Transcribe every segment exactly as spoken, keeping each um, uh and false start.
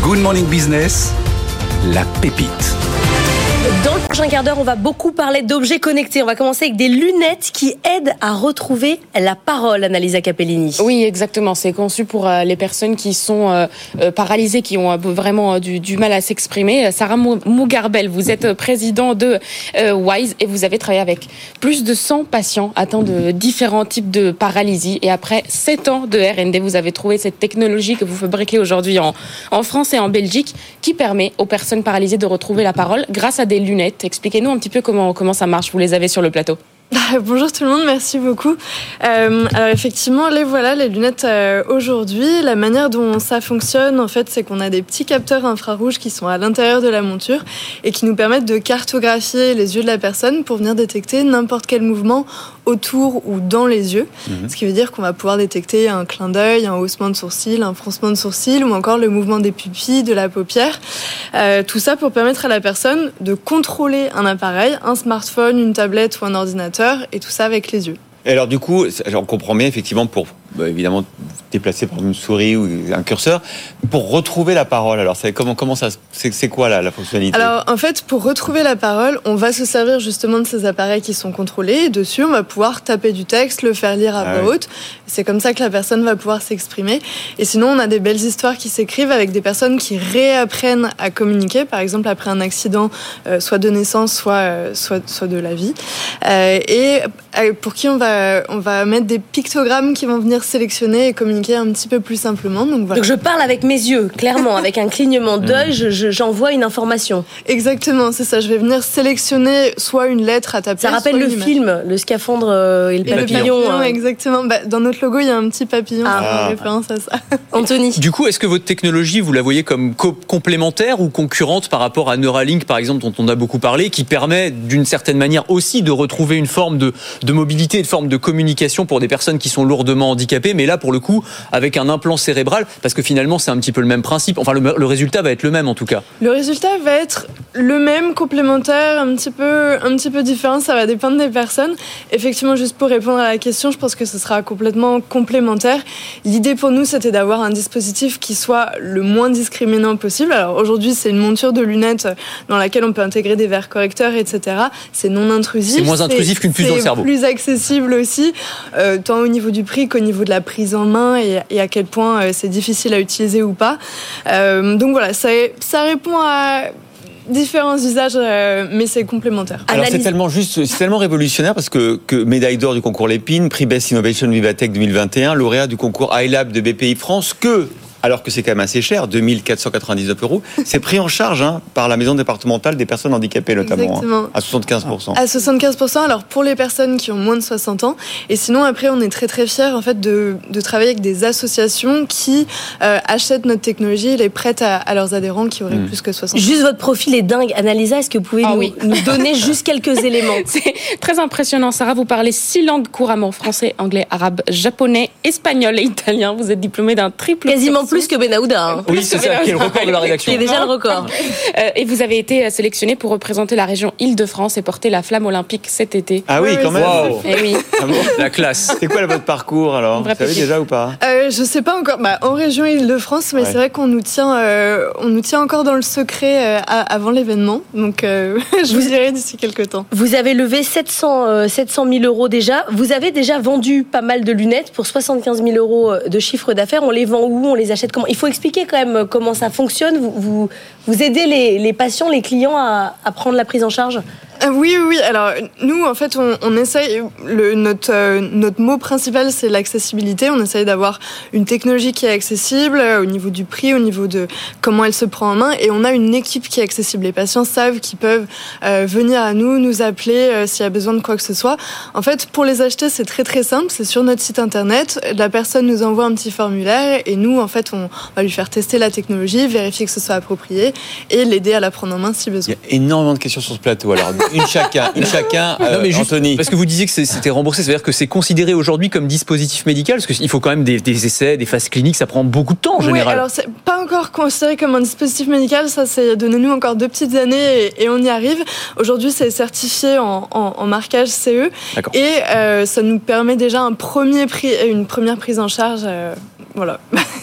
Good Morning Business, la pépite. Dans le prochain quart d'heure, on va beaucoup parler d'objets connectés. On va commencer avec des lunettes qui aident à retrouver la parole, Annalisa Capellini. Oui, exactement. C'est conçu pour euh, les personnes qui sont euh, euh, paralysées, qui ont euh, vraiment euh, du, du mal à s'exprimer. Sarah Mougarbel, vous êtes président de euh, Wise et vous avez travaillé avec plus de cent patients atteints de différents types de paralysie. Et après sept ans de R and D, vous avez trouvé cette technologie que vous fabriquez aujourd'hui en, en France et en Belgique qui permet aux personnes paralysées de retrouver la parole grâce à des lunettes. Expliquez-nous un petit peu comment, comment ça marche. Vous les avez sur le plateau. Bonjour tout le monde, merci beaucoup. Euh, alors effectivement, les voilà, les lunettes euh, aujourd'hui. La manière dont ça fonctionne, en fait, c'est qu'on a des petits capteurs infrarouges qui sont à l'intérieur de la monture et qui nous permettent de cartographier les yeux de la personne pour venir détecter n'importe quel mouvement autour ou dans les yeux. Mmh. Ce qui veut dire qu'on va pouvoir détecter un clin d'œil, un haussement de sourcil, un froncement de sourcil ou encore le mouvement des pupilles, de la paupière. Euh, tout ça pour permettre à la personne de contrôler un appareil, un smartphone, une tablette ou un ordinateur, et tout ça avec les yeux. Et alors du coup, on comprend bien effectivement pour bah, évidemment déplacer par une souris ou un curseur pour retrouver la parole. Alors c'est comment comment ça c'est, c'est quoi la, la fonctionnalité? Alors en fait, pour retrouver la parole, on va se servir justement de ces appareils qui sont contrôlés. Et dessus, on va pouvoir taper du texte, le faire lire à ah voix oui. haute. C'est comme ça que la personne va pouvoir s'exprimer. Et sinon, on a des belles histoires qui s'écrivent avec des personnes qui réapprennent à communiquer, par exemple après un accident, euh, soit de naissance, soit euh, soit soit de la vie. Euh, et euh, pour qui on va on va mettre des pictogrammes qui vont venir sélectionner et communiquer un petit peu plus simplement. Donc, voilà. Donc je parle avec mes yeux, clairement, avec un clignement d'œil, je, je, j'envoie une information. Exactement, c'est ça. Je vais venir sélectionner soit une lettre à taper. Ça rappelle le film, le scaphandre et le et papillon. Le papillon hein. Exactement. Bah, dans notre logo, il y a un petit papillon ah. en référence à ça. Anthony. Du coup, est-ce que votre technologie, vous la voyez comme co- complémentaire ou concurrente par rapport à Neuralink, par exemple, dont on a beaucoup parlé, qui permet d'une certaine manière aussi de retrouver une forme de, de mobilité, une forme de communication pour des personnes qui sont lourdement handicapées, mais là, pour le coup, avec un implant cérébral, parce que finalement, c'est un petit peu le même principe. Enfin, le, le résultat va être le même, en tout cas. Le résultat va être le même, complémentaire, un petit peu, un petit peu différent. Ça va dépendre des personnes. Effectivement, juste pour répondre à la question, je pense que ce sera complètement complémentaire. L'idée pour nous, c'était d'avoir un dispositif qui soit le moins discriminant possible. Alors aujourd'hui, c'est une monture de lunettes dans laquelle on peut intégrer des verres correcteurs, et cetera. C'est non intrusif. C'est moins intrusif c'est, qu'une puce dans le cerveau. C'est plus accessible aussi, euh, tant au niveau du prix qu'au niveau de la prise en main et, et à quel point euh, c'est difficile à utiliser ou pas. Euh, donc voilà, ça, ça répond à différents usages, euh, mais c'est complémentaire. Alors c'est tellement juste, c'est tellement révolutionnaire parce que, que médaille d'or du concours Lépine, prix Best Innovation Vivatech deux mille vingt et un, lauréat du concours iLab de B P I France, que alors que c'est quand même assez cher, deux mille quatre cent quatre-vingt-dix-neuf euros, c'est pris en charge hein, par la maison départementale des personnes handicapées notamment, hein, à soixante-quinze pour cent. À soixante-quinze pour cent, alors pour les personnes qui ont moins de soixante ans, et sinon après on est très très fiers en fait de, de travailler avec des associations qui euh, achètent notre technologie et les prêtent à, à leurs adhérents qui auraient mmh. plus que soixante ans. Juste votre profil est dingue, Annalisa, est-ce que vous pouvez ah, nous, oui. nous donner juste quelques éléments? C'est très impressionnant, Sarah, vous parlez six langues couramment, français, anglais, arabe, japonais, espagnol et italien, vous êtes diplômée d'un triple quasiment cursus. Plus que Benahouda. Hein. Oui, c'est ça, qui est le record de la rédaction. Qui est déjà le record. Euh, et vous avez été sélectionné pour représenter la région Île-de-France et porter la flamme olympique cet été. Ah oui, oui quand même. Wow. Et oui. Ah bon, la classe. C'est quoi votre parcours alors? Vous savez déjà ou pas? euh, Je sais pas encore. Bah, en région Île-de-France, mais ouais. c'est vrai qu'on nous tient, euh, on nous tient encore dans le secret euh, avant l'événement. Donc, euh, je vous dirai d'ici quelques temps. Vous avez levé sept cent mille euros déjà. Vous avez déjà vendu pas mal de lunettes pour soixante-quinze mille euros de chiffre d'affaires. On les vend où? On les achète comment? Il faut expliquer quand même comment ça fonctionne. Vous, vous, vous aidez les, les patients, les clients à, à prendre la prise en charge? Euh, oui, oui, oui. Alors, nous, en fait, on, on essaye... Le, notre, euh, notre mot principal, c'est l'accessibilité. On essaye d'avoir une technologie qui est accessible euh, au niveau du prix, au niveau de comment elle se prend en main. Et on a une équipe qui est accessible. Les patients savent qu'ils peuvent euh, venir à nous, nous appeler euh, s'il y a besoin de quoi que ce soit. En fait, pour les acheter, c'est très, très simple. C'est sur notre site internet. La personne nous envoie un petit formulaire et nous, en fait, on va lui faire tester la technologie, vérifier que ce soit approprié et l'aider à la prendre en main si besoin. Il y a énormément de questions sur ce plateau, alors... Une chacun, une chacun, euh, non, mais juste, Anthony. Parce que vous disiez que c'était remboursé, c'est-à-dire que c'est considéré aujourd'hui comme dispositif médical, parce qu'il faut quand même des, des essais, des phases cliniques, ça prend beaucoup de temps en général. Oui, alors c'est pas encore considéré comme un dispositif médical, ça c'est donnez-nous encore deux petites années et, et on y arrive. Aujourd'hui c'est certifié en, en, en marquage C E D'accord. et euh, ça nous permet déjà un premier prix, une première prise en charge, euh, voilà.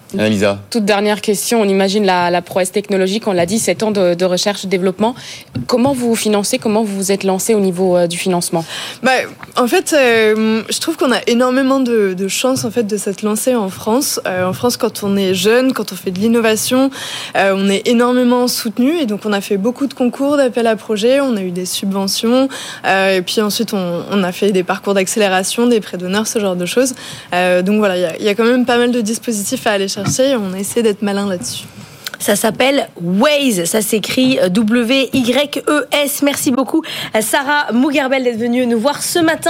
Lisa. Toute dernière question, on imagine la, la prouesse technologique, on l'a dit, sept ans de, de recherche et développement. Comment vous vous financez, comment vous vous êtes lancé au niveau euh, du financement? Bah, en fait, euh, je trouve qu'on a énormément de, de chance en fait, de s'être lancé en France. Euh, en France, quand on est jeune, quand on fait de l'innovation, euh, on est énormément soutenu et donc on a fait beaucoup de concours, d'appels à projets, on a eu des subventions euh, et puis ensuite on, on a fait des parcours d'accélération, des prêts d'honneur, ce genre de choses. Euh, donc voilà, il y, y a quand même pas mal de dispositifs à aller chercher. On a essayé d'être malin là-dessus. Ça s'appelle Waze, ça s'écrit W Y E S. Merci beaucoup Sarah Mougarbel d'être venue nous voir ce matin.